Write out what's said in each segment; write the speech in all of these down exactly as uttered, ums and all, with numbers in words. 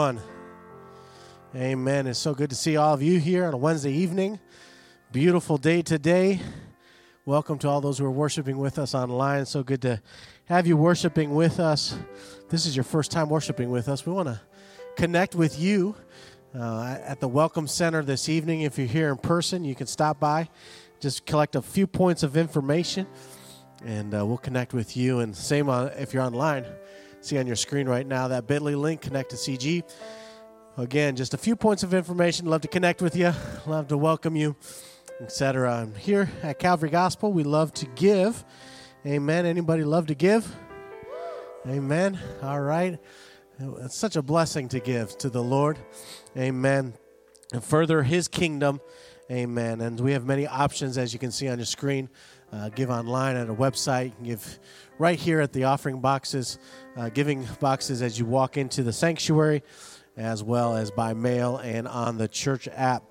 Amen. It's so good to see all of you here on a Wednesday evening. Beautiful day today. Welcome to all those who are worshiping with us online. It's so good to have you worshiping with us. If this is your first time worshiping with us, we want to connect with you uh, at the Welcome Center this evening. If you're here in person, you can stop by, just collect a few points of information, and uh, we'll connect with you. And same on, if you're online. See on your screen right now that bit dot l y link, connect to C G. Again, just a few points of information. Love to connect with you. Love to welcome you, et cetera. Here at Calvary Gospel, we love to give. Amen. Anybody love to give? Amen. All right. It's such a blessing to give to the Lord. Amen. And further His kingdom. Amen. And we have many options, as you can see on your screen. Uh, give online at a website. You can give right here at the offering boxes, uh, giving boxes as you walk into the sanctuary, as well as by mail and on the church app.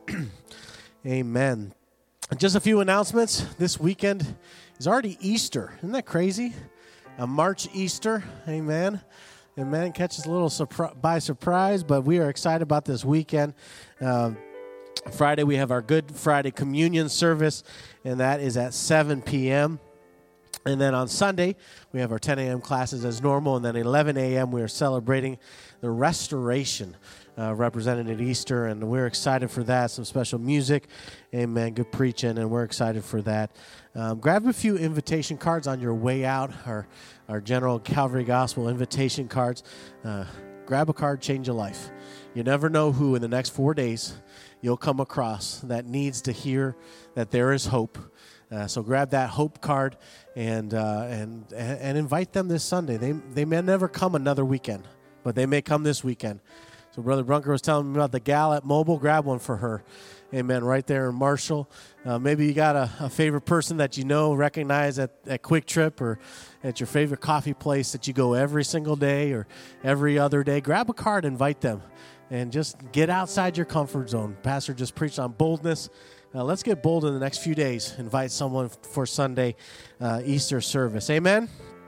Amen. Just a few announcements. This weekend is already Easter. Isn't that crazy? A March Easter. Amen. Amen. Catches a little surpri- by surprise, but we are excited about this weekend. Uh, Friday, we have our Good Friday Communion service, and that is at seven p.m. And then on Sunday, we have our ten a.m. classes as normal, and then eleven a.m. we are celebrating the restoration uh, represented at Easter, and we're excited for that. Some special music, amen, good preaching, and we're excited for that. Um, grab a few invitation cards on your way out, our, our general Calvary Gospel invitation cards. Uh, grab a card, change your life. You never know who in the next four days you'll come across that needs to hear that there is hope. Uh, so grab that hope card and uh, and and invite them this Sunday. They they may never come another weekend, but they may come this weekend. So Brother Brunker was telling me about the gal at Mobile. Grab one for her. Amen. Right there in Marshall. Uh, maybe you got a, a favorite person that you know, recognize at, at Quick Trip or at your favorite coffee place that you go every single day or every other day. Grab a card, invite them, and just get outside your comfort zone. Pastor just preached on boldness. Uh, let's get bold in the next few days. Invite someone for Sunday uh, Easter service. Amen?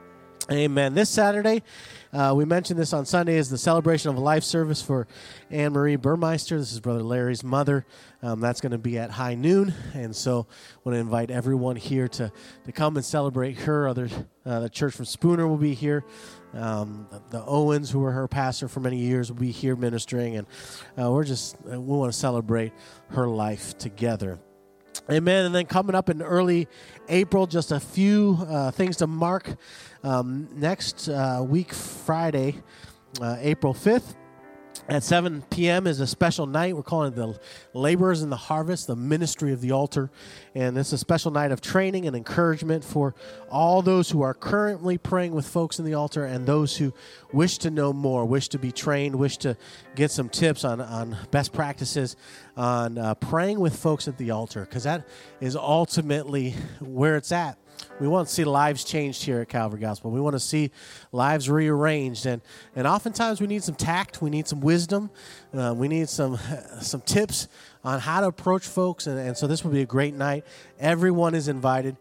Amen. This Saturday, uh, we mentioned this on Sunday, is the celebration of life service for Anne Marie Burmeister. This is Brother Larry's mother. Um, that's going to be at high noon, and so I want to invite everyone here to, to come and celebrate her. Other uh, the church from Spooner will be here. Um, the, the Owens, who were her pastor for many years, will be here ministering, and uh, we're just we want to celebrate her life together. Amen. And then coming up in early April, just a few uh, things to mark. Um, next uh, week, Friday, uh, April fifth, at seven p.m. is a special night. We're calling it the Laborers in the Harvest, the Ministry of the Altar. And it's a special night of training and encouragement for all those who are currently praying with folks in the altar and those who wish to know more, wish to be trained, wish to get some tips on, on best practices on uh, praying with folks at the altar, because that is ultimately where it's at. We want to see lives changed here at Calvary Gospel. We want to see lives rearranged, and and oftentimes we need some tact, we need some wisdom, uh, we need some some tips on how to approach folks, and, and so this will be a great night. Everyone is invited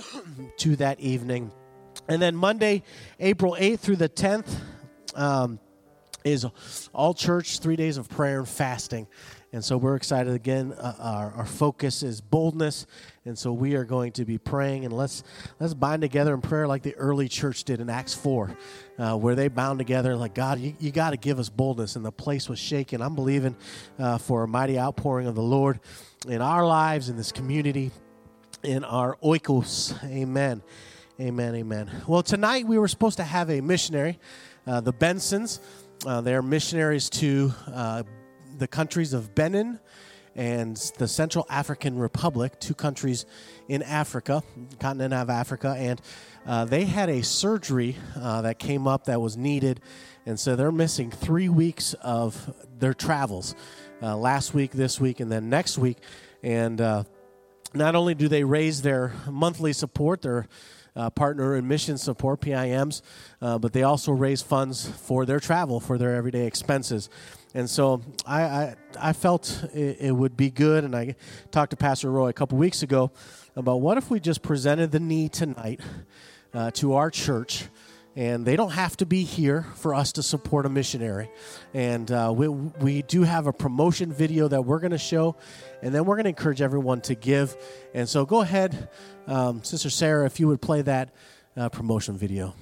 to that evening. And then Monday, April eighth through the tenth, um, is all church, three days of prayer and fasting. And so we're excited again. Uh, our, our focus is boldness, and so we are going to be praying. And let's let's bind together in prayer like the early church did in Acts four, uh, where they bound together like, God, you, you got to give us boldness. And the place was shaken. I'm believing uh, for a mighty outpouring of the Lord in our lives, in this community, in our oikos. Amen. Amen. Amen. Well, tonight we were supposed to have a missionary, uh, the Bensons. Uh, they're missionaries to uh, the countries of Benin and the Central African Republic, two countries in Africa, continent of Africa, and uh, they had a surgery uh, that came up that was needed, and so they're missing three weeks of their travels, uh, last week, this week, and then next week, and uh, not only do they raise their monthly support, their Uh, partner in mission support, P I Ms, uh, but they also raise funds for their travel, for their everyday expenses. And so I I, I felt it, it would be good, and I talked to Pastor Roy a couple weeks ago about what if we just presented the need tonight uh, to our church and they don't have to be here for us to support a missionary. And uh, we, we do have a promotion video that we're going to show, and then we're going to encourage everyone to give. And so go ahead, um, Sister Sarah, if you would play that uh, promotion video.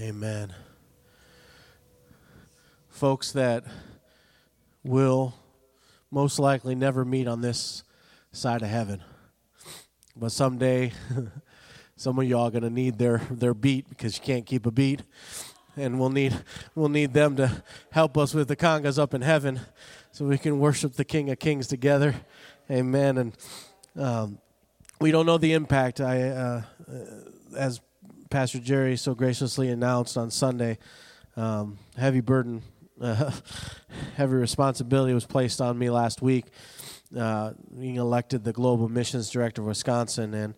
Amen. Folks that will most likely never meet on this side of heaven. But someday, some of y'all are going to need their, their beat because you can't keep a beat. And we'll need we'll need them to help us with the congas up in heaven so we can worship the King of Kings together. Amen. And um, we don't know the impact. I, uh, as Pastor Jerry so graciously announced on Sunday, um, heavy burden, uh, heavy responsibility was placed on me last week, uh, being elected the Global Missions Director of Wisconsin. And,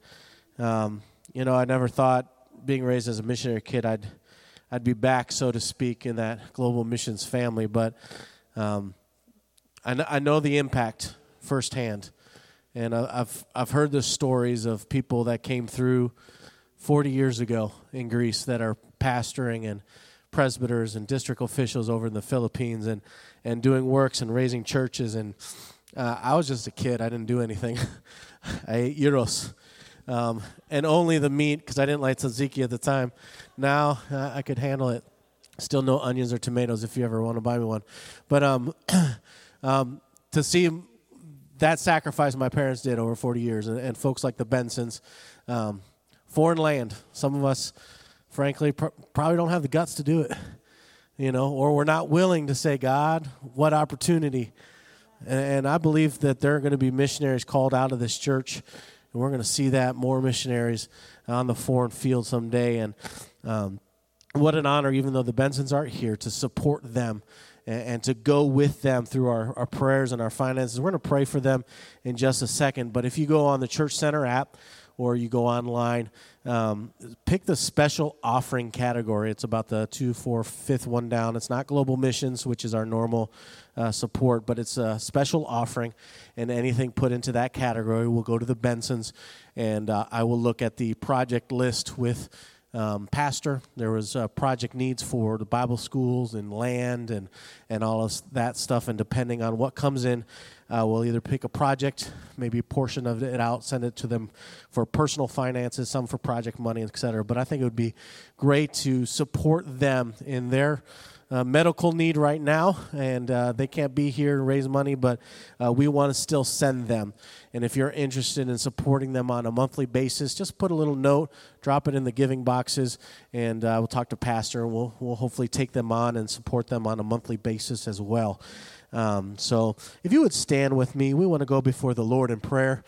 um, you know, I never thought, being raised as a missionary kid, I'd I'd be back, so to speak, in that global missions family. But um, I, kn- I know the impact firsthand. And I've I've heard the stories of people that came through forty years ago in Greece that are pastoring and presbyters and district officials over in the Philippines and, and doing works and raising churches. And uh, I was just a kid. I didn't do anything. I ate gyros. Um, and only the meat, because I didn't like tzatziki at the time. Now uh, I could handle it. Still no onions or tomatoes if you ever want to buy me one. But um, um, to see that sacrifice my parents did over forty years, and, and folks like the Bensons, um, foreign land. Some of us, frankly, pr- probably don't have the guts to do it, you know, or we're not willing to say, God, what opportunity. And, and I believe that there are going to be missionaries called out of this church. And we're going to see that, more missionaries on the foreign field someday. And um, what an honor, even though the Bensons aren't here, to support them and, and to go with them through our, our prayers and our finances. We're going to pray for them in just a second. But if you go on the Church Center app or you go online, um, pick the special offering category. It's about the two, four, fifth one down. It's not global missions, which is our normal Uh, support, but it's a special offering, and anything put into that category will go to the Bensons, and uh, I will look at the project list with um, Pastor. There was uh, project needs for the Bible schools and land and, and all of that stuff, and depending on what comes in, uh, we'll either pick a project, maybe a portion of it out, send it to them for personal finances, some for project money, et cetera. But I think it would be great to support them in their Uh, medical need right now, and uh, they can't be here to raise money, but uh, we want to still send them. And if you're interested in supporting them on a monthly basis, just put a little note, drop it in the giving boxes, and uh, we'll talk to Pastor, and we'll, we'll hopefully take them on and support them on a monthly basis as well. Um, so if you would stand with me, we want to go before the Lord in prayer.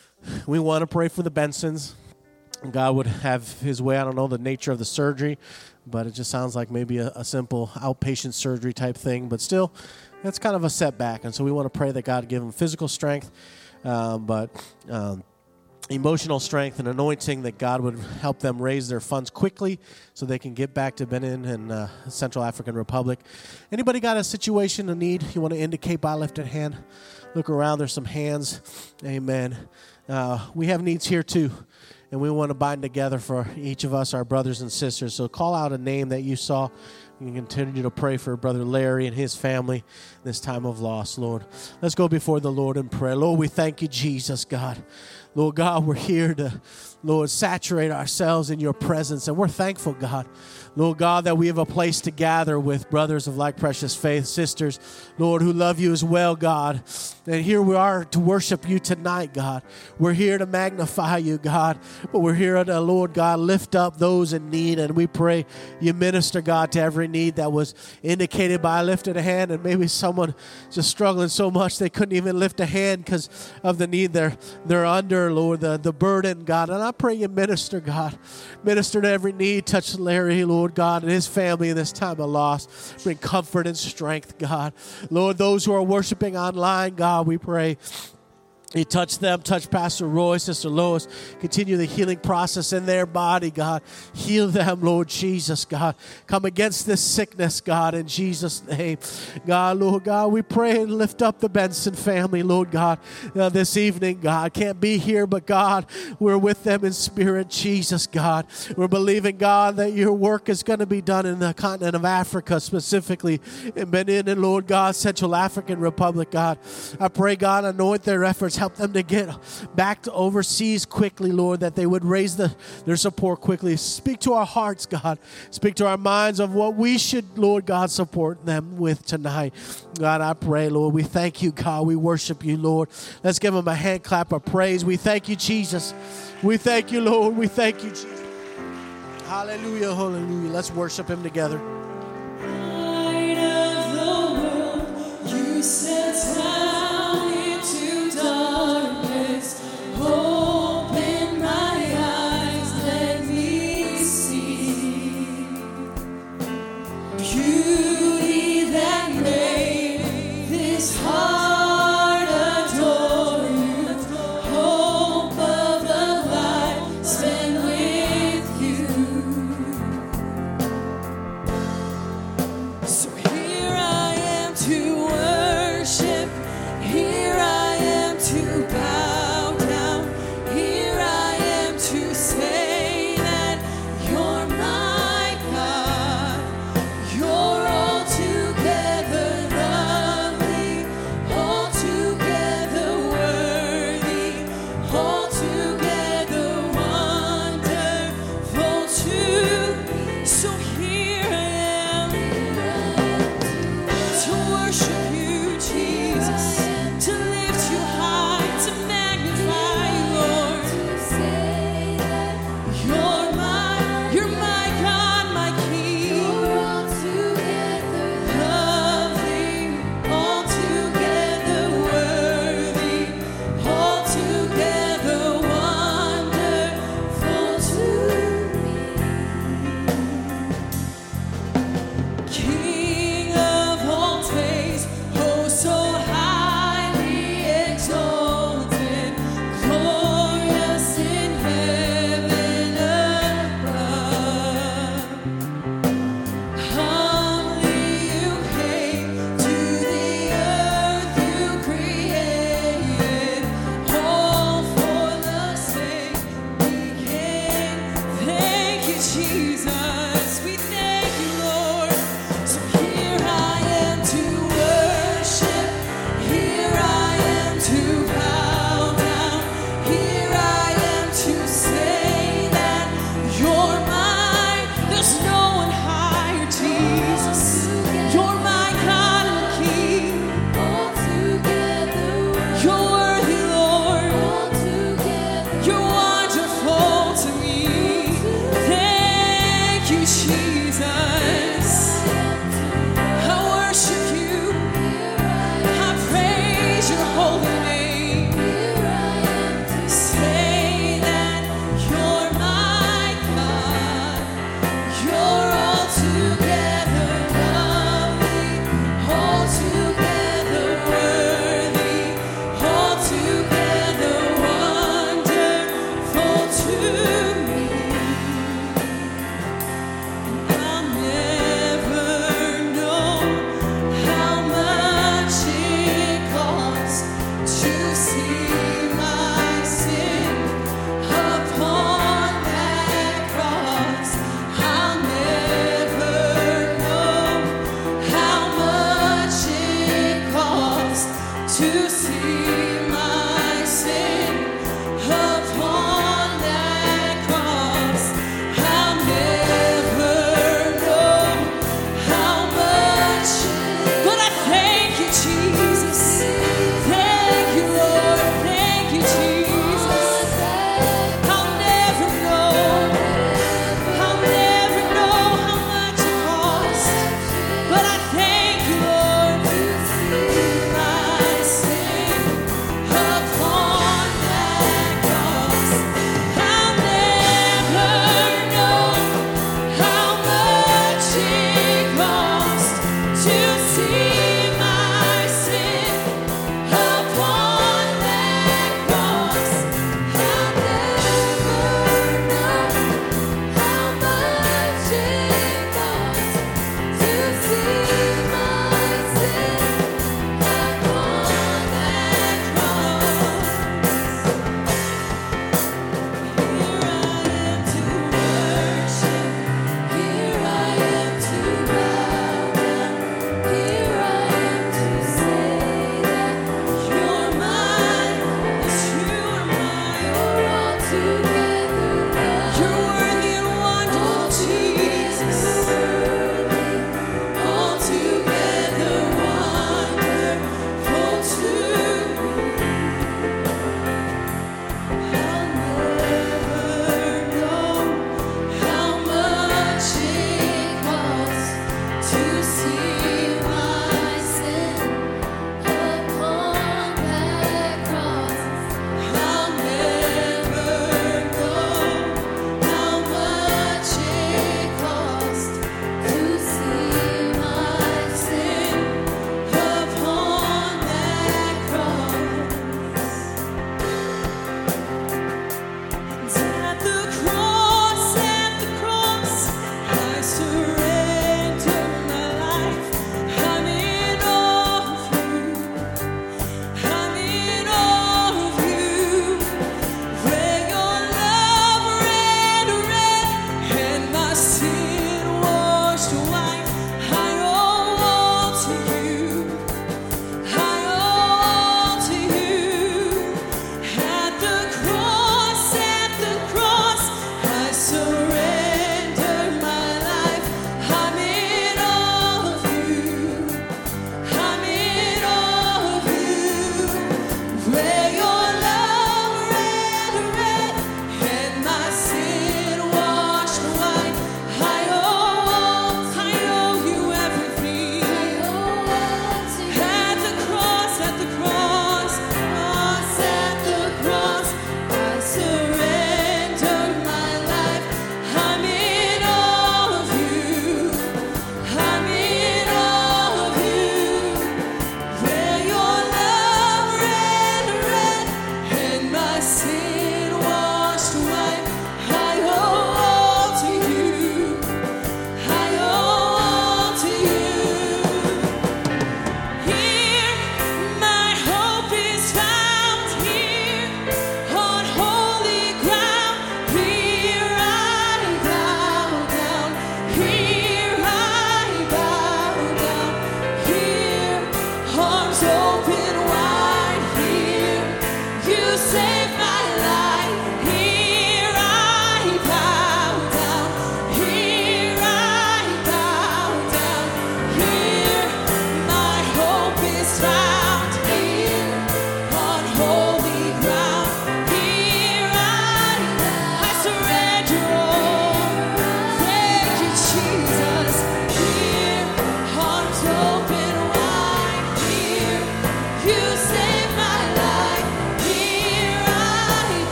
We want to pray for the Bensons. God would have his way. I don't know the nature of the surgery, but it just sounds like maybe a, a simple outpatient surgery type thing. But still, that's kind of a setback. And so we want to pray that God give them physical strength, um, but um, emotional strength and anointing, that God would help them raise their funds quickly so they can get back to Benin and uh, Central African Republic. Anybody got a situation, a need you want to indicate by lifted hand? Look around. There's some hands. Amen. Uh, we have needs here too. And we want to bind together for each of us, our brothers and sisters. So call out a name that you saw. You can continue to pray for Brother Larry and his family in this time of loss, Lord. Let's go before the Lord in prayer. Lord, we thank you, Jesus, God. Lord God, we're here to, Lord, saturate ourselves in your presence. And we're thankful, God, Lord God, that we have a place to gather with brothers of like precious faith, sisters, Lord, who love you as well, God. And here we are to worship you tonight, God. We're here to magnify you, God. But we're here to, Lord God, lift up those in need. And we pray you minister, God, to every need that was indicated by a lifted hand. And maybe someone just struggling so much they couldn't even lift a hand because of the need they're, they're under, Lord, the, the burden, God. And I pray you minister, God. Minister to every need. Touch Larry, Lord God, and his family in this time of loss. Bring comfort and strength, God. Lord, those who are worshiping online, God, we pray you touch them, touch Pastor Roy, Sister Lois. Continue the healing process in their body, God. Heal them, Lord Jesus, God. Come against this sickness, God, in Jesus' name. God, Lord God, we pray and lift up the Benson family, Lord God, uh, this evening, God. Can't be here, but God, we're with them in spirit, Jesus, God. We're believing, God, that your work is going to be done in the continent of Africa, specifically in Benin and, Lord God, Central African Republic, God. I pray, God, anoint their efforts. help them to get back to overseas quickly, Lord, that they would raise the, their support quickly. Speak to our hearts, God. Speak to our minds of what we should, Lord God, support them with tonight. God, I pray, Lord, we thank you, God. We worship you, Lord. Let's give them a hand clap of praise. We thank you, Jesus. We thank you, Lord. We thank you, Jesus. Hallelujah, hallelujah. Let's worship him together. Light of the world, you set down into darkness. Open my eyes, let me see beauty that made this heart adore you. Hope of a life spent with you.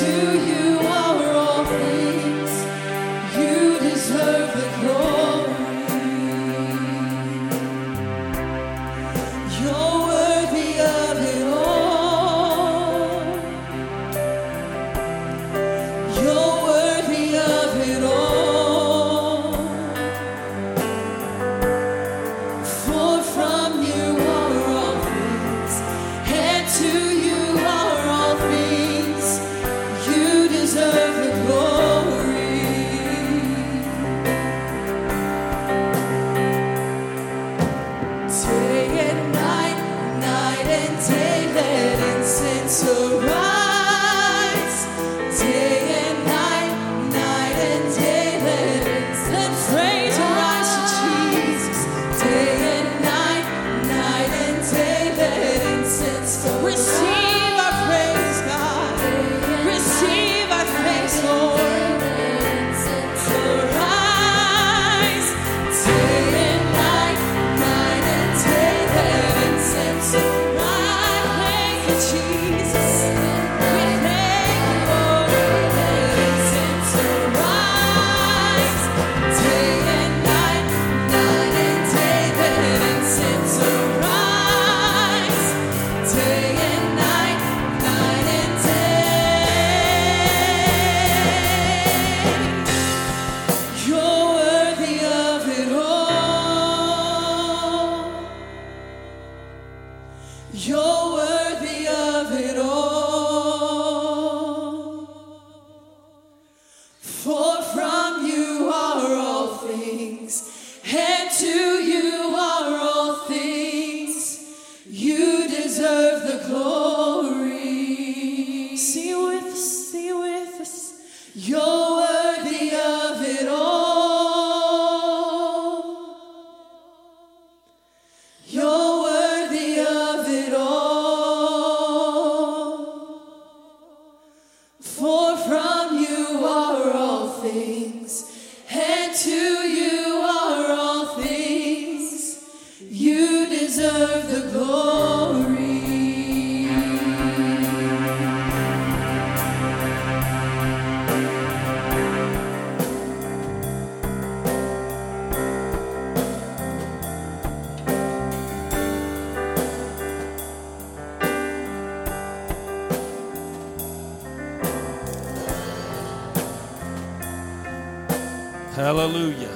Hallelujah.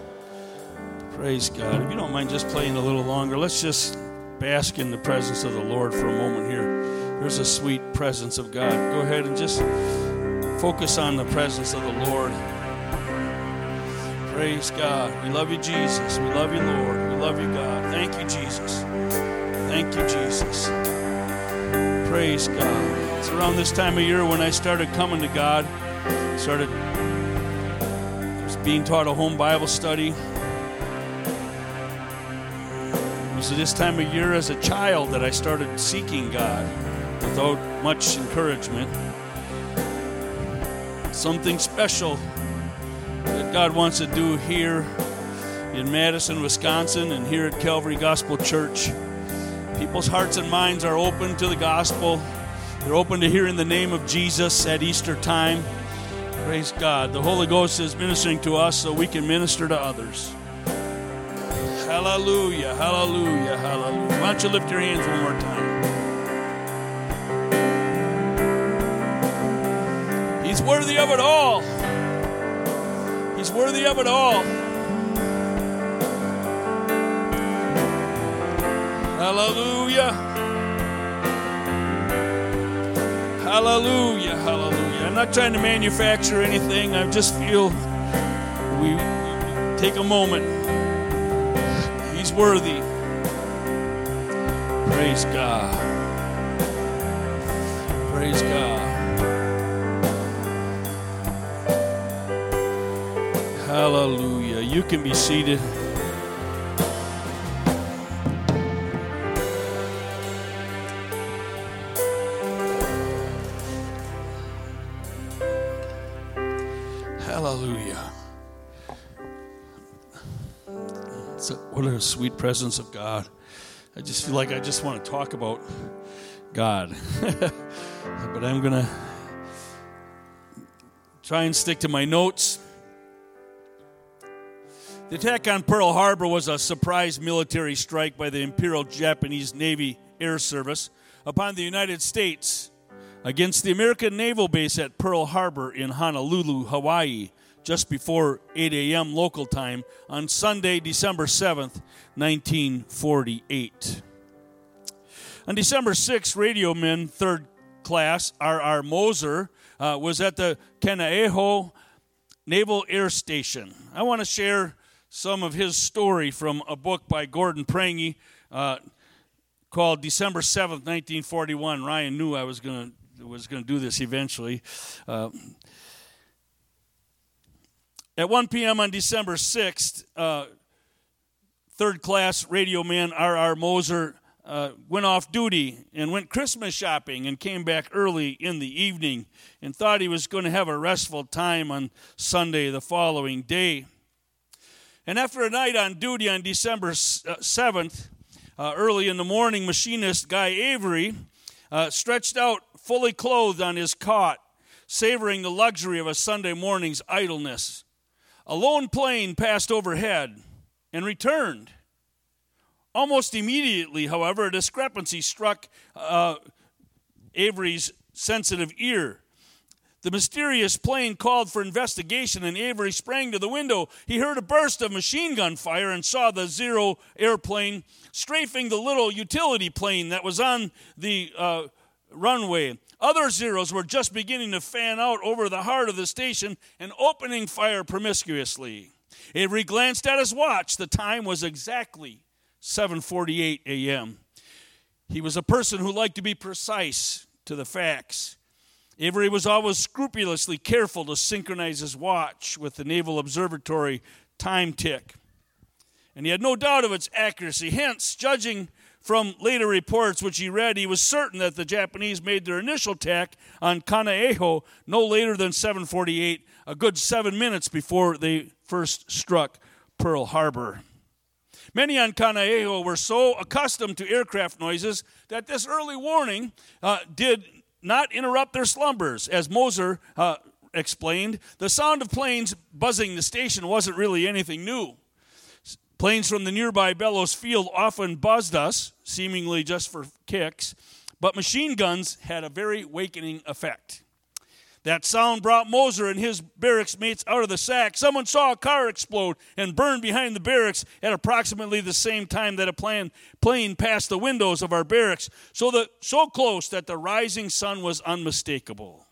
Praise God. If you don't mind just playing a little longer, let's just bask in the presence of the Lord for a moment here. There's a sweet presence of God. Go ahead and just focus on the presence of the Lord. Praise God. We love you, Jesus. We love you, Lord. We love you, God. Thank you, Jesus. Thank you, Jesus. Praise God. It's around this time of year when I started coming to God. Started being taught a home Bible study. It was at this time of year as a child that I started seeking God without much encouragement. Something special that God wants to do here in Madison, Wisconsin, and here at Calvary Gospel Church. People's hearts and minds are open to the gospel. They're open to hearing the name of Jesus at Easter time. Praise God. The Holy Ghost is ministering to us so we can minister to others. Hallelujah, hallelujah, hallelujah. Why don't you lift your hands one more time? He's worthy of it all. He's worthy of it all. Hallelujah. Hallelujah, hallelujah. I'm not trying to manufacture anything. I just feel we, we take a moment. He's worthy. Praise God. Praise God. Hallelujah. You can be seated. Hallelujah. It's a, what a sweet presence of God. I just feel like I just want to talk about God. But I'm going to try and stick to my notes. The attack on Pearl Harbor was a surprise military strike by the Imperial Japanese Navy Air Service upon the United States against the American naval base at Pearl Harbor in Honolulu, Hawaii, just before eight a.m. local time on Sunday, December seventh, nineteen forty-eight. On December sixth, radioman third class R R Moser uh, was at the Kaneohe Naval Air Station. I want to share some of his story from a book by Gordon Prange uh, called December seventh, nineteen forty-one. Ryan knew I was going to was going to do this eventually. Uh, at one p.m. on December sixth, uh, third-class radio man R R Moser uh, went off duty and went Christmas shopping and came back early in the evening and thought he was going to have a restful time on Sunday the following day. And after a night on duty on December seventh, uh, early in the morning, machinist Guy Avery uh, stretched out fully clothed on his cot, savoring the luxury of a Sunday morning's idleness. A lone plane passed overhead and returned. Almost immediately, however, a discrepancy struck uh, Avery's sensitive ear. The mysterious plane called for investigation, and Avery sprang to the window. He heard a burst of machine gun fire and saw the Zero airplane strafing the little utility plane that was on the uh, runway. Other Zeros were just beginning to fan out over the heart of the station and opening fire promiscuously. Avery glanced at his watch. The time was exactly seven forty-eight a.m. He was a person who liked to be precise to the facts. Avery was always scrupulously careful to synchronize his watch with the Naval Observatory time tick. And he had no doubt of its accuracy. Hence, judging from later reports which he read, he was certain that the Japanese made their initial attack on Kaneohe no later than seven forty-eight, a good seven minutes before they first struck Pearl Harbor. Many on Kaneohe were so accustomed to aircraft noises that this early warning uh, did not interrupt their slumbers. As Moser uh, explained, the sound of planes buzzing the station wasn't really anything new. Planes from the nearby Bellows Field often buzzed us, seemingly just for kicks, but machine guns had a very wakening effect. That sound brought Moser and his barracks mates out of the sack. Someone saw a car explode and burn behind the barracks at approximately the same time that a plane, plane passed the windows of our barracks, so, the, so close that the rising sun was unmistakable.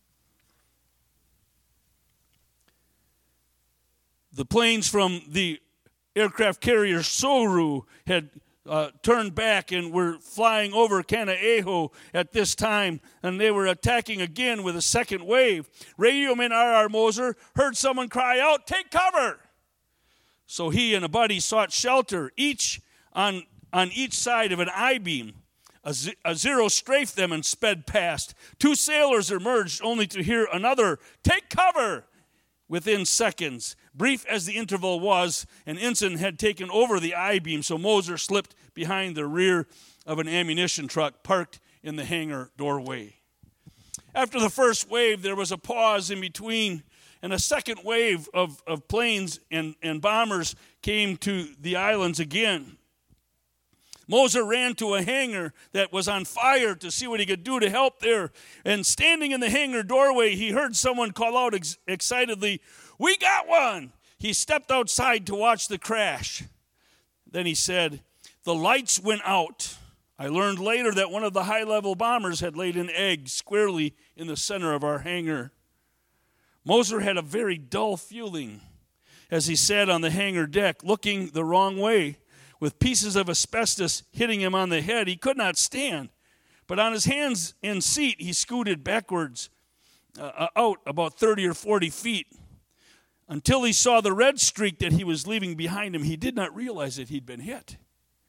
The planes from the aircraft carrier Soru had Uh, turned back and were flying over Kaneohe at this time, and they were attacking again with a second wave. Radioman R R Moser heard someone cry out, "Take cover!" So he and a buddy sought shelter, each on, on each side of an I-beam. A, z- a Zero strafed them and sped past. Two sailors emerged only to hear another, "Take cover!" Within seconds, brief as the interval was, an ensign had taken over the I-beam, so Moser slipped behind the rear of an ammunition truck parked in the hangar doorway. After the first wave, there was a pause in between, and a second wave of, of planes and, and bombers came to the islands again. Moser ran to a hangar that was on fire to see what he could do to help there. And standing in the hangar doorway, he heard someone call out ex- excitedly, "We got one!" He stepped outside to watch the crash. Then he said, "The lights went out." I learned later that one of the high-level bombers had laid an egg squarely in the center of our hangar. Moser had a very dull feeling as he sat on the hangar deck, looking the wrong way. With pieces of asbestos hitting him on the head, he could not stand. But on his hands and seat, he scooted backwards uh, out about thirty or forty feet. Until he saw the red streak that he was leaving behind him, he did not realize that he'd been hit.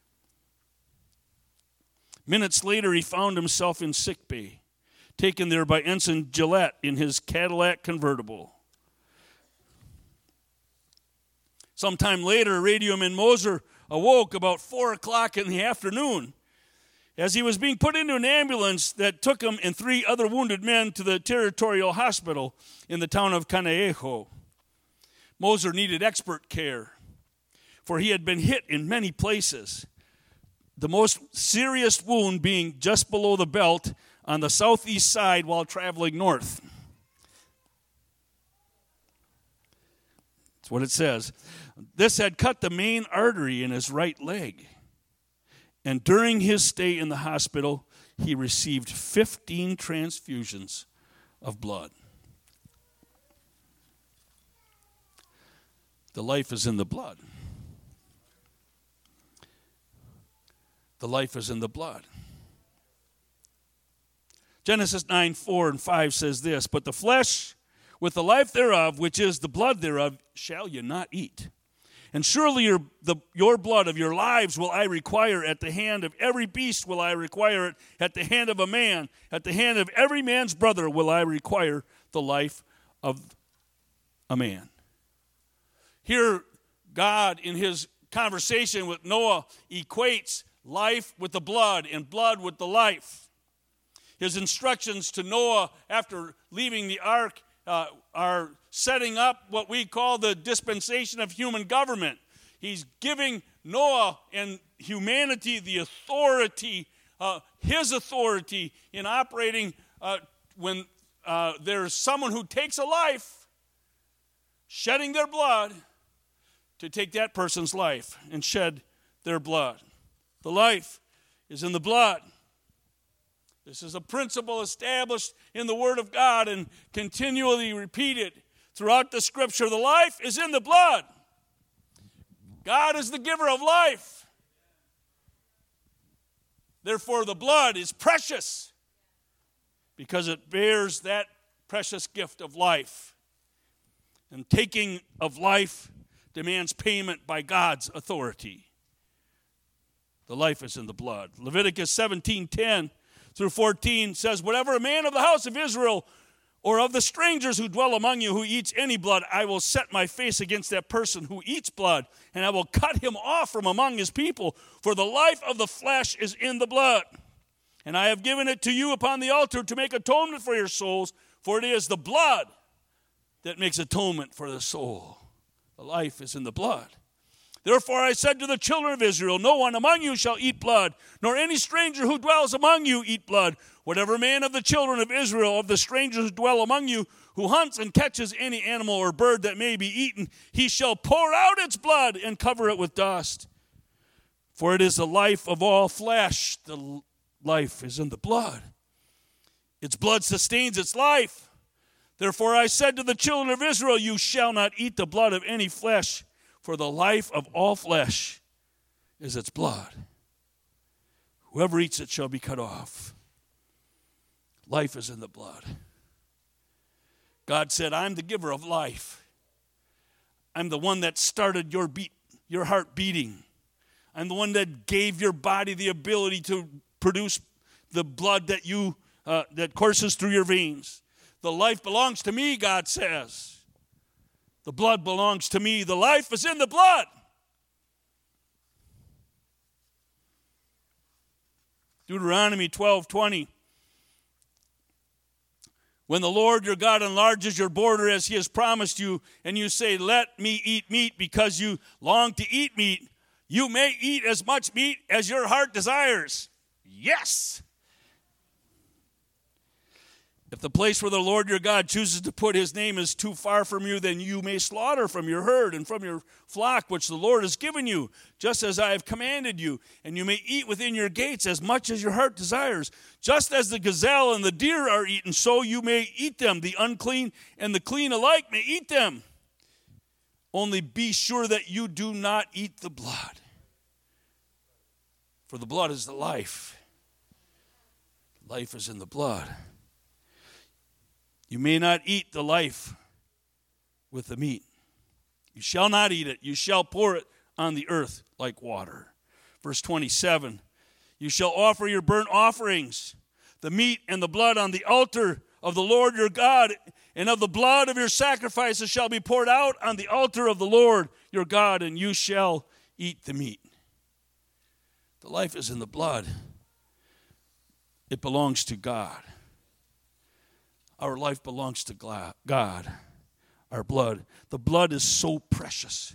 Minutes later, he found himself in sickbay, taken there by Ensign Gillette in his Cadillac convertible. Sometime later, Radioman Moser awoke about four o'clock in the afternoon, As he was being put into an ambulance that took him and three other wounded men to the territorial hospital in the town of Canejo, Moser needed expert care, for he had been hit in many places, the most serious wound being just below the belt on the southeast side while traveling north. That's what it says. This had cut the main artery in his right leg. And during his stay in the hospital, he received fifteen transfusions of blood. The life is in the blood. The life is in the blood. Genesis nine, four and five says this, but the flesh with the life thereof, which is the blood thereof, shall you not eat. And surely your, the, your blood of your lives will I require at the hand of every beast will I require it, at the hand of a man, at the hand of every man's brother will I require the life of a man. Here, God, in his conversation with Noah, equates life with the blood and blood with the life. His instructions to Noah after leaving the ark uh, are setting up what we call the dispensation of human government. He's giving Noah and humanity the authority, uh, his authority in operating uh, when uh, there's someone who takes a life, shedding their blood, to take that person's life and shed their blood. The life is in the blood. This is a principle established in the Word of God and continually repeated throughout the Scripture. The life is in the blood. God is the giver of life. Therefore, the blood is precious because it bears that precious gift of life. And taking of life demands payment by God's authority. The life is in the blood. Leviticus seventeen ten through fourteen says, whatever a man of the house of Israel or of the strangers who dwell among you who eats any blood, I will set my face against that person who eats blood, and I will cut him off from among his people. For the life of the flesh is in the blood. And I have given it to you upon the altar to make atonement for your souls, for it is the blood that makes atonement for the soul. The life is in the blood. Therefore I said to the children of Israel, no one among you shall eat blood, nor any stranger who dwells among you eat blood. Whatever man of the children of Israel, of the strangers who dwell among you, who hunts and catches any animal or bird that may be eaten, he shall pour out its blood and cover it with dust. For it is the life of all flesh. The life is in the blood. Its blood sustains its life. Therefore I said to the children of Israel, you shall not eat the blood of any flesh, for the life of all flesh is its blood. Whoever eats it shall be cut off. Life is in the blood. God said, I'm the giver of life. I'm the one that started your beat, your heart beating. I'm the one that gave your body the ability to produce the blood that you uh, that courses through your veins. The life belongs to me, God says. The blood belongs to me. The life is in the blood. Deuteronomy twelve twenty. When the Lord your God enlarges your border as he has promised you, and you say, let me eat meat because you long to eat meat, you may eat as much meat as your heart desires. Yes. If the place where the Lord your God chooses to put his name is too far from you, then you may slaughter from your herd and from your flock, which the Lord has given you, just as I have commanded you. And you may eat within your gates as much as your heart desires. Just as the gazelle and the deer are eaten, so you may eat them. The unclean and the clean alike may eat them. Only be sure that you do not eat the blood. For the blood is the life. Life is in the blood. You may not eat the life with the meat. You shall not eat it. You shall pour it on the earth like water. Verse twenty-seven, you shall offer your burnt offerings, the meat and the blood on the altar of the Lord your God, and of the blood of your sacrifices shall be poured out on the altar of the Lord your God, and you shall eat the meat. The life is in the blood. it belongs to God. Our life belongs to God. Our blood. The blood is so precious.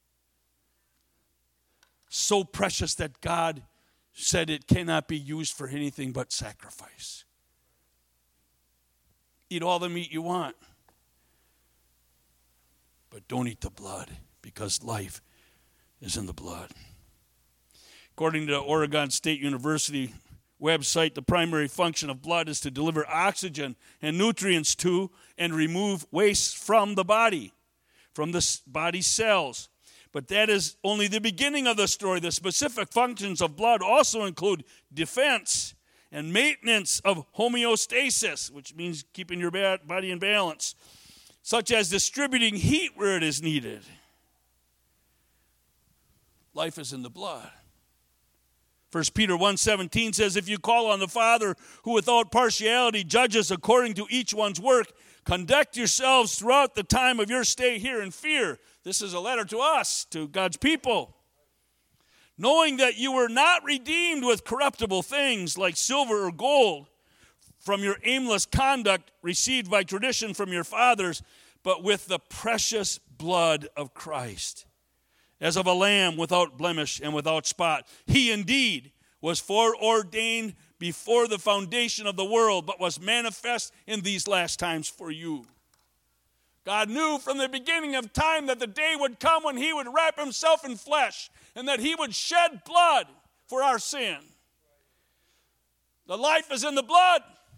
So precious that God said it cannot be used for anything but sacrifice. Eat all the meat you want, but don't eat the blood, because life is in the blood. According to the Oregon State University website, the primary function of blood is to deliver oxygen and nutrients to and remove waste from the body, from the body cells. But that is only the beginning of the story. The specific functions of blood also include defense and maintenance of homeostasis, which means keeping your body in balance, such as distributing heat where it is needed. Life is in the blood. First Peter one seventeen says, if you call on the Father who without partiality judges according to each one's work, conduct yourselves throughout the time of your stay here in fear. This is a letter to us, to God's people. Knowing that you were not redeemed with corruptible things like silver or gold from your aimless conduct received by tradition from your fathers, but with the precious blood of Christ, as of a lamb without blemish and without spot. He indeed was foreordained before the foundation of the world, but was manifest in these last times for you. God knew from the beginning of time that the day would come when he would wrap himself in flesh and that he would shed blood for our sin. The life is in the blood.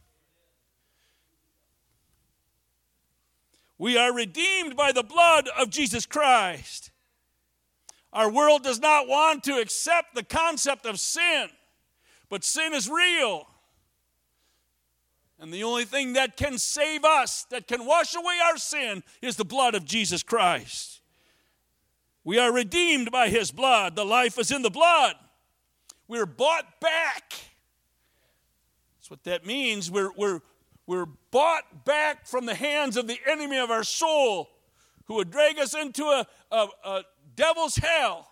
We are redeemed by the blood of Jesus Christ. Our world does not want to accept the concept of sin, but sin is real. And the only thing that can save us, that can wash away our sin, is the blood of Jesus Christ. We are redeemed by his blood. The life is in the blood. We're bought back. That's what that means. We're, we're, we're bought back from the hands of the enemy of our soul, who would drag us into a, a, a devil's hell.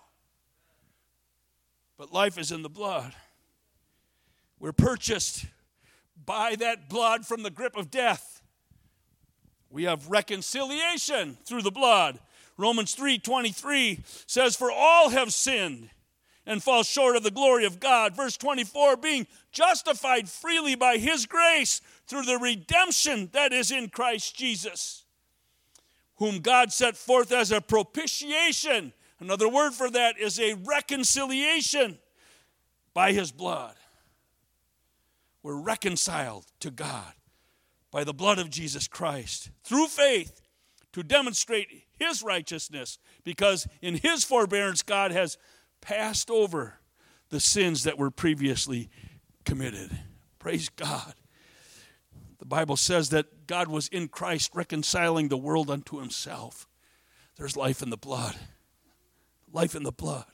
But life is in the blood. We're purchased by that blood from the grip of death. We have reconciliation through the blood. Romans three twenty-three says, for all have sinned and fall short of the glory of God. Verse twenty-four, being justified freely by his grace through the redemption that is in Christ Jesus, whom God set forth as a propitiation. Another word for that is a reconciliation by his blood. We're reconciled to God by the blood of Jesus Christ through faith to demonstrate his righteousness, because in his forbearance God has passed over the sins that were previously committed. Praise God. The Bible says that God was in Christ reconciling the world unto himself. There's life in the blood. Life in the blood.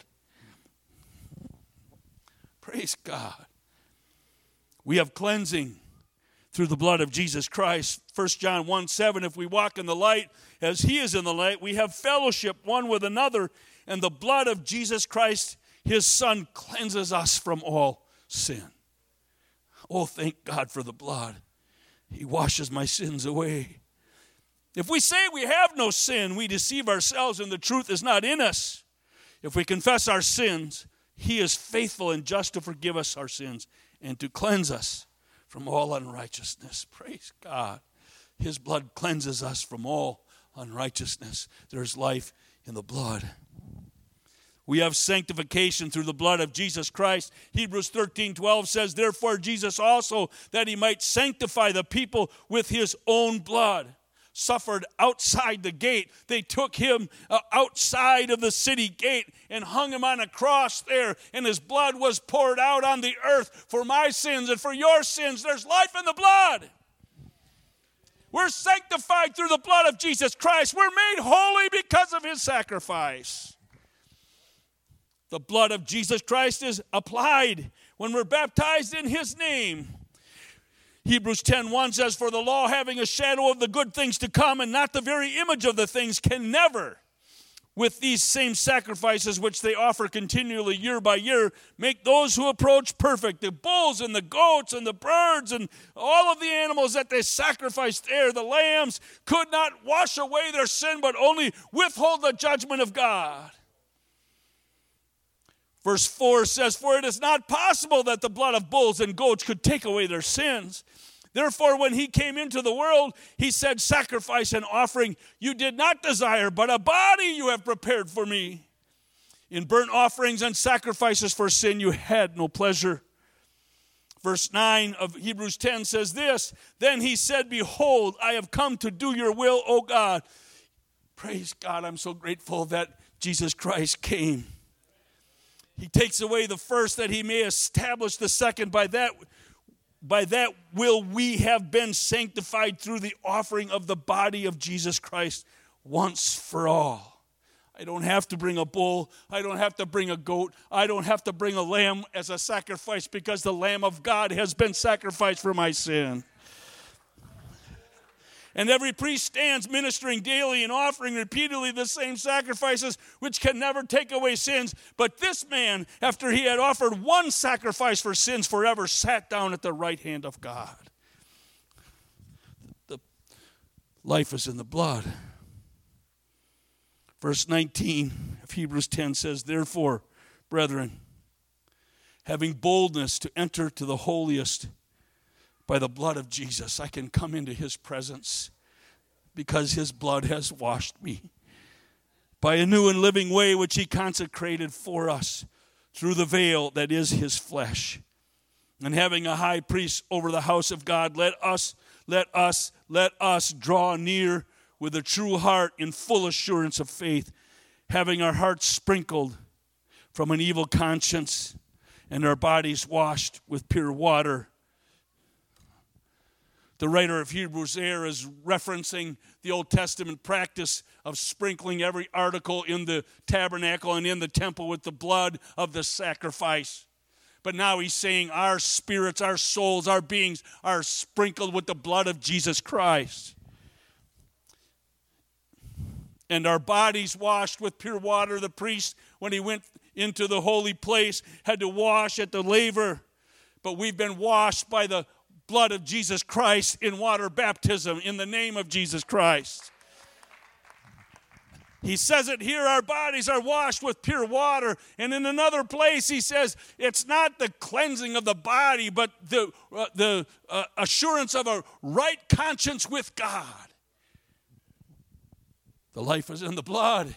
Praise God. We have cleansing through the blood of Jesus Christ. First John one seven, if we walk in the light as he is in the light, we have fellowship one with another, and the blood of Jesus Christ, his Son, cleanses us from all sin. Oh, thank God for the blood. He washes my sins away. If we say we have no sin, we deceive ourselves and the truth is not in us. If we confess our sins, he is faithful and just to forgive us our sins and to cleanse us from all unrighteousness. Praise God. His blood cleanses us from all unrighteousness. There's life in the blood. We have sanctification through the blood of Jesus Christ. Hebrews thirteen twelve says, therefore Jesus also, that he might sanctify the people with his own blood, suffered outside the gate. They took him uh, outside of the city gate and hung him on a cross there, and his blood was poured out on the earth for my sins and for your sins. There's life in the blood. We're sanctified through the blood of Jesus Christ. We're made holy because of his sacrifice. The blood of Jesus Christ is applied when we're baptized in his name. Hebrews ten one says, for the law, having a shadow of the good things to come and not the very image of the things, can never, with these same sacrifices which they offer continually year by year, make those who approach perfect. The bulls and the goats and the birds and all of the animals that they sacrificed there, the lambs, could not wash away their sin, but only withhold the judgment of God. Verse four says, for it is not possible that the blood of bulls and goats could take away their sins. Therefore, when he came into the world, he said, sacrifice and offering you did not desire, but a body you have prepared for me. In burnt offerings and sacrifices for sin you had no pleasure. Verse nine of Hebrews ten says this, then he said, behold, I have come to do your will, O God. Praise God, I'm so grateful that Jesus Christ came. He takes away the first that he may establish the second. By that By that will we have been sanctified through the offering of the body of Jesus Christ once for all. I don't have to bring a bull. I don't have to bring a goat. I don't have to bring a lamb as a sacrifice because the Lamb of God has been sacrificed for my sin. And every priest stands ministering daily and offering repeatedly the same sacrifices which can never take away sins. But this man, after he had offered one sacrifice for sins forever, sat down at the right hand of God. The life is in the blood. Verse nineteen of Hebrews ten says, therefore, brethren, having boldness to enter to the holiest by the blood of Jesus, I can come into his presence because his blood has washed me. By a new and living way which he consecrated for us through the veil that is his flesh. And having a high priest over the house of God, let us, let us, let us draw near with a true heart in full assurance of faith, having our hearts sprinkled from an evil conscience and our bodies washed with pure water. The writer of Hebrews there is referencing the Old Testament practice of sprinkling every article in the tabernacle and in the temple with the blood of the sacrifice. But now he's saying our spirits, our souls, our beings are sprinkled with the blood of Jesus Christ. And our bodies washed with pure water. The priest, when he went into the holy place, had to wash at the laver. But we've been washed by the blood of Jesus Christ in water baptism in the name of Jesus Christ. He says it here, our bodies are washed with pure water. And in another place he says it's not the cleansing of the body, but the, uh, the uh, assurance of a right conscience with God. The life is in the blood.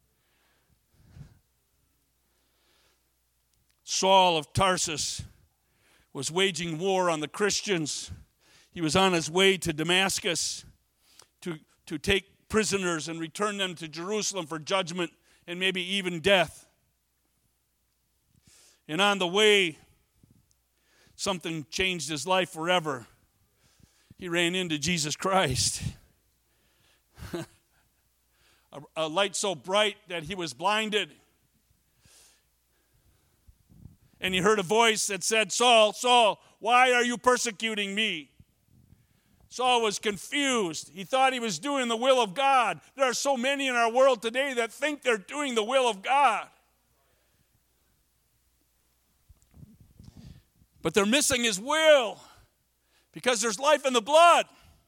Saul of Tarsus was waging war on the Christians. He was on his way to Damascus to, to take prisoners and return them to Jerusalem for judgment and maybe even death. And on the way, something changed his life forever. He ran into Jesus Christ. a, a light so bright that he was blinded. And he heard a voice that said, Saul, Saul, why are you persecuting me? Saul was confused. He thought he was doing the will of God. There are so many in our world today that think they're doing the will of God. But they're missing his will because there's life in the blood.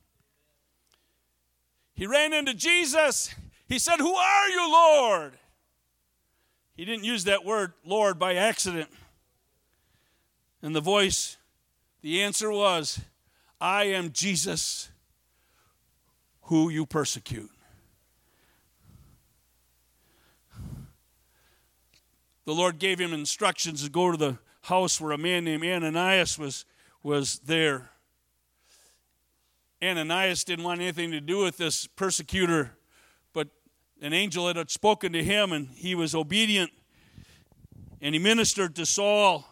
He ran into Jesus. He said, who are you, Lord? He didn't use that word, Lord, by accident. And the voice, the answer was, I am Jesus who you persecute. The Lord gave him instructions to go to the house where a man named Ananias was, was there. Ananias didn't want anything to do with this persecutor, but an angel had spoken to him and he was obedient. And he ministered to Saul.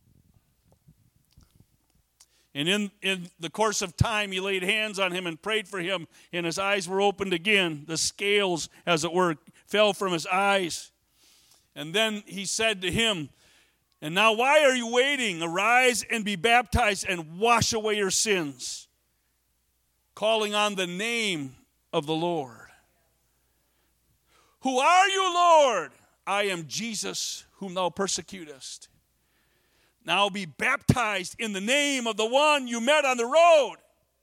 And in, in the course of time, he laid hands on him and prayed for him, and his eyes were opened again. The scales, as it were, fell from his eyes. And then he said to him, and now why are you waiting? Arise and be baptized and wash away your sins, calling on the name of the Lord. Who are you, Lord? I am Jesus, whom thou persecutest. Now be baptized in the name of the one you met on the road.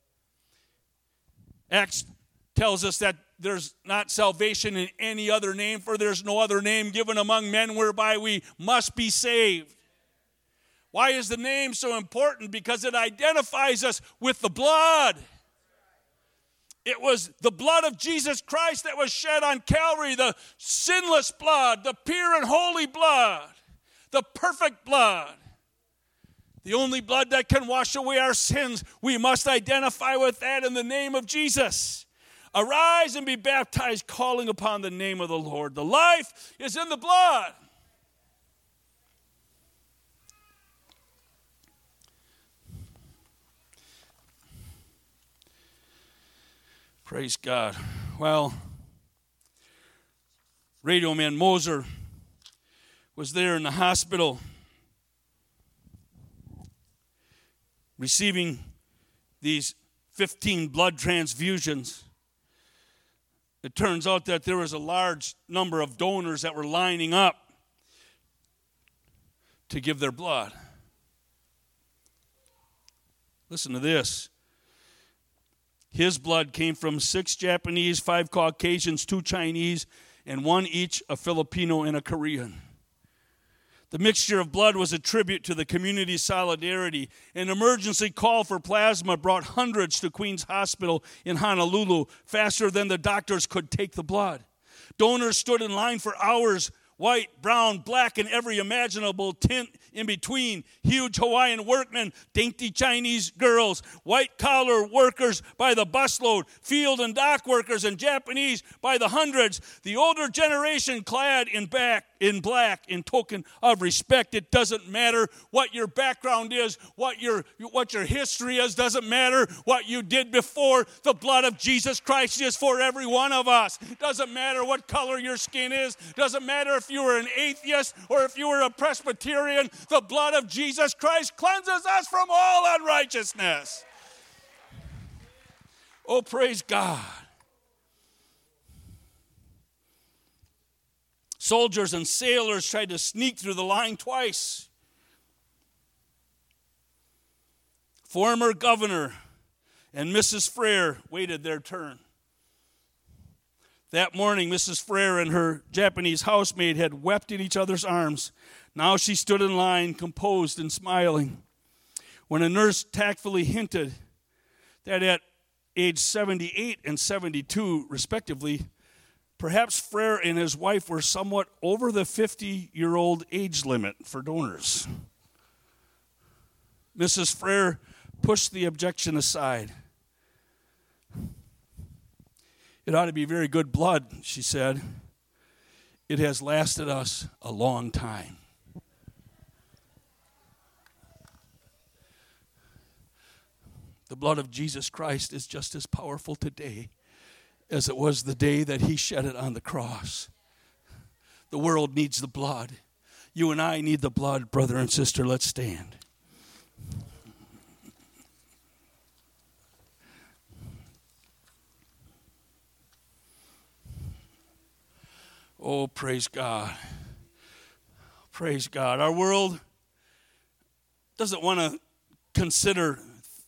Acts tells us that there's not salvation in any other name, for there's no other name given among men whereby we must be saved. Why is the name so important? Because it identifies us with the blood. It was the blood of Jesus Christ that was shed on Calvary, the sinless blood, the pure and holy blood, the perfect blood. The only blood that can wash away our sins. We must identify with that in the name of Jesus. Arise and be baptized, calling upon the name of the Lord. The life is in the blood. Praise God. Well, Radio Man Moser was there in the hospital receiving these fifteen blood transfusions. It turns out that there was a large number of donors that were lining up to give their blood. Listen to this. His blood came from six Japanese, five Caucasians, two Chinese, and one each a Filipino and a Korean. The mixture of blood was a tribute to the community's solidarity. An emergency call for plasma brought hundreds to Queens Hospital in Honolulu faster than the doctors could take the blood. Donors stood in line for hours, white, brown, black, and every imaginable tint in between. Huge Hawaiian workmen, dainty Chinese girls, white-collar workers by the busload, field and dock workers, and Japanese by the hundreds. The older generation clad in back in black in token of respect. It doesn't matter what your background is, what your what your history is, doesn't matter what you did before. The blood of Jesus Christ is for every one of us. Doesn't matter what color your skin is, doesn't matter if you were an atheist or if you were a Presbyterian. The blood of Jesus Christ cleanses us from all unrighteousness. Oh, praise God. Soldiers and sailors tried to sneak through the line twice. Former governor and Missus Frere waited their turn. That morning, Missus Frere and her Japanese housemaid had wept in each other's arms. Now she stood in line, composed and smiling. When a nurse tactfully hinted that at age seventy-eight and seventy-two, respectively, perhaps Frere and his wife were somewhat over the fifty-year-old age limit for donors. Missus Frere pushed the objection aside. It ought to be very good blood, she said. It has lasted us a long time. The blood of Jesus Christ is just as powerful today as it was the day that he shed it on the cross. The world needs the blood. You and I need the blood, brother and sister. Let's stand. Oh, praise God. Praise God. Our world doesn't want to consider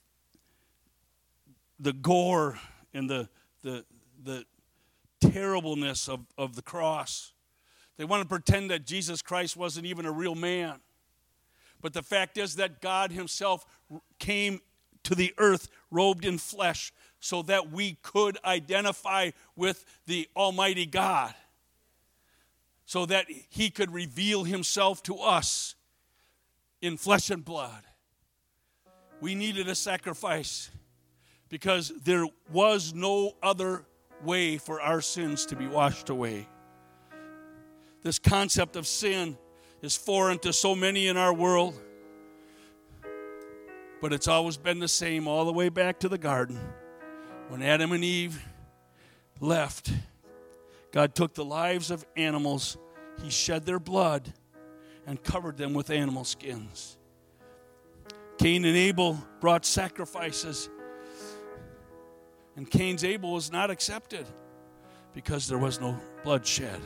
the gore and the the the terribleness of, of the cross. They want to pretend that Jesus Christ wasn't even a real man. But the fact is that God himself came to the earth robed in flesh so that we could identify with the Almighty God, so that he could reveal himself to us in flesh and blood. We needed a sacrifice because there was no other way for our sins to be washed away. This concept of sin is foreign to so many in our world, but it's always been the same all the way back to the garden. When Adam and Eve left, God took the lives of animals, he shed their blood and covered them with animal skins. Cain and Abel brought sacrifices, and Cain's Abel was not accepted. because there was no bloodshed.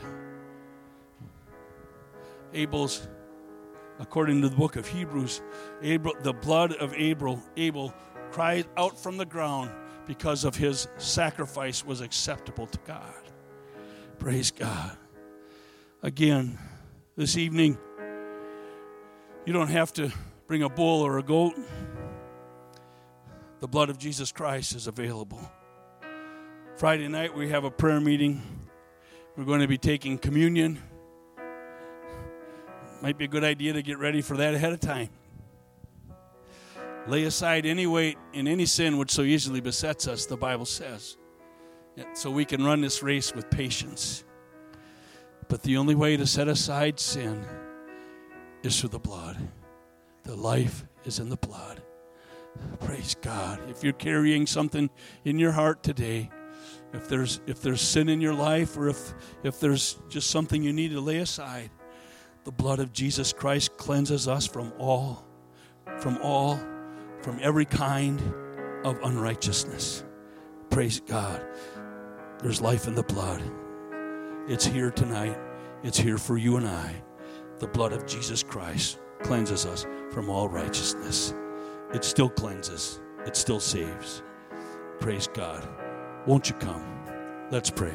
Abel's, according to the book of Hebrews, Abel, the blood of Abel, Abel cried out from the ground because of his sacrifice was acceptable to God. Praise God. Again, this evening, you don't have to bring a bull or a goat. The blood of Jesus Christ is available. Friday night, we have a prayer meeting. We're going to be taking communion. Might be a good idea to get ready for that ahead of time. Lay aside any weight and any sin which so easily besets us, the Bible says, so we can run this race with patience. But the only way to set aside sin is through the blood. The life is in the blood. Praise God. If you're carrying something in your heart today, if there's if there's sin in your life, or if if there's just something you need to lay aside, the blood of Jesus Christ cleanses us from all, from all, from every kind of unrighteousness. Praise God. There's life in the blood. It's here tonight. It's here for you and I. The blood of Jesus Christ cleanses us from all righteousness. It still cleanses. It still saves. Praise God. Won't you come? Let's pray.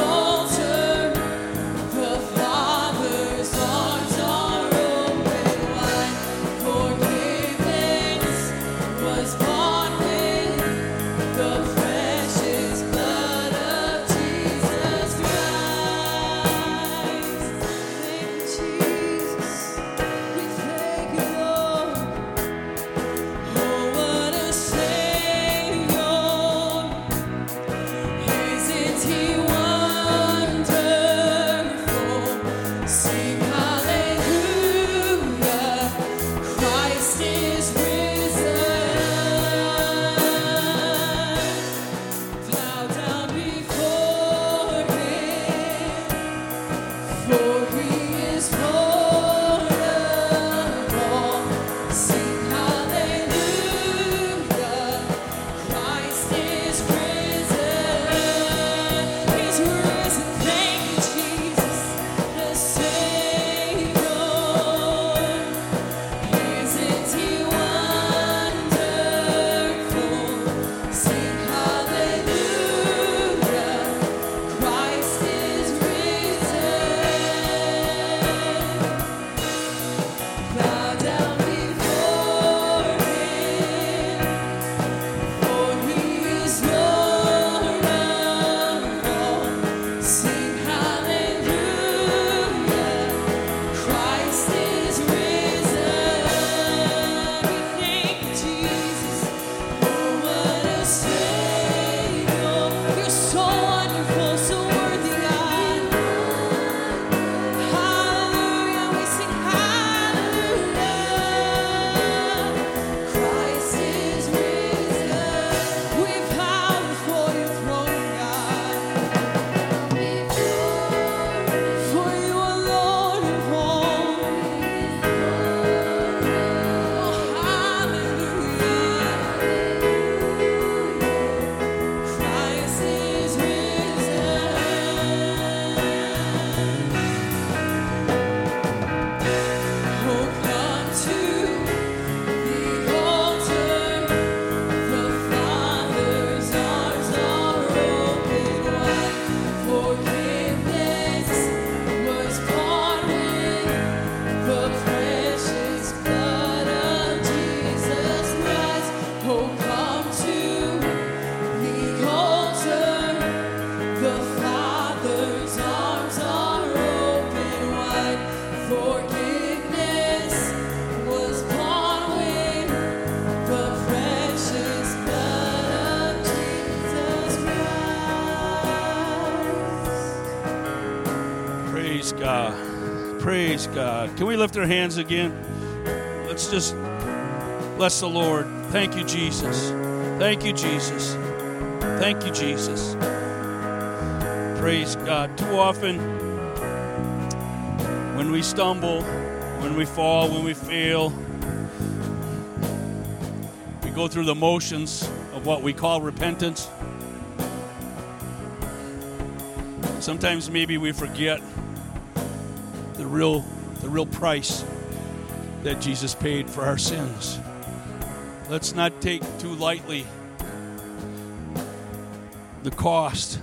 The Father's arms are open. Praise God. Can we lift our hands again? Let's just bless the Lord. Thank you, Jesus. Thank you, Jesus. Thank you, Jesus. Praise God. Too often, when we stumble, when we fall, when we fail, we go through the motions of what we call repentance. Sometimes maybe we forget the real, the real price that Jesus paid for our sins. Let's not take too lightly the cost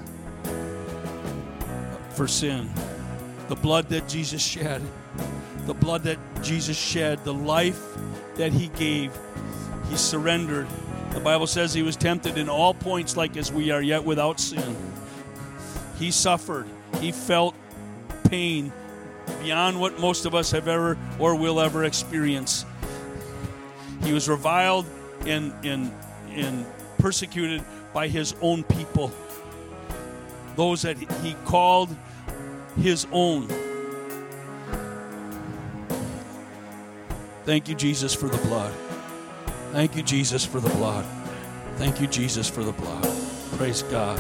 for sin. The blood that Jesus shed. The blood that Jesus shed. The life that he gave. He surrendered. The Bible says he was tempted in all points like as we are, yet without sin. He suffered. He felt pain beyond what most of us have ever or will ever experience. He was reviled and, and, and persecuted by his own people. Those that he called his own. Thank you, Jesus, for the blood. Thank you, Jesus, for the blood. Thank you, Jesus, for the blood. Praise God.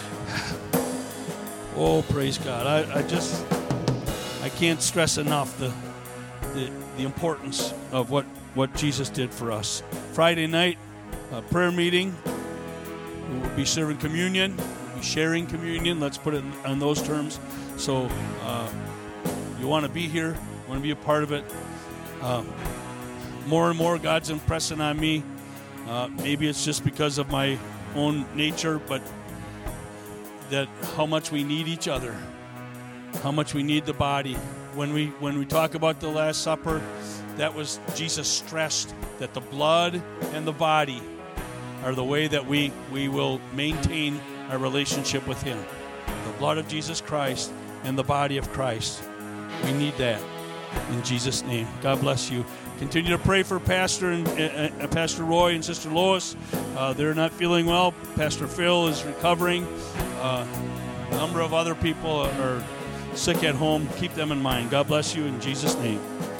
Oh, praise God. I, I just, I can't stress enough the, the, the importance of what, what Jesus did for us. Friday night, a prayer meeting. We will be serving communion. We'll be sharing communion. Let's put it on those terms. So uh, you want to be here, want to be a part of it. Uh, more and more, God's impressing on me. Uh, maybe it's just because of my own nature, but that how much we need each other, how much we need the body. When we when we talk about the Last Supper, that was Jesus stressed that the blood and the body are the way that we, we will maintain our relationship with him. The blood of Jesus Christ and the body of Christ. We need that. In Jesus' name. God bless you. Continue to pray for Pastor and uh, Pastor Roy and Sister Lois. Uh, they're not feeling well. Pastor Phil is recovering. Uh, a number of other people are sick at home. Keep them in mind. God bless you in Jesus' name.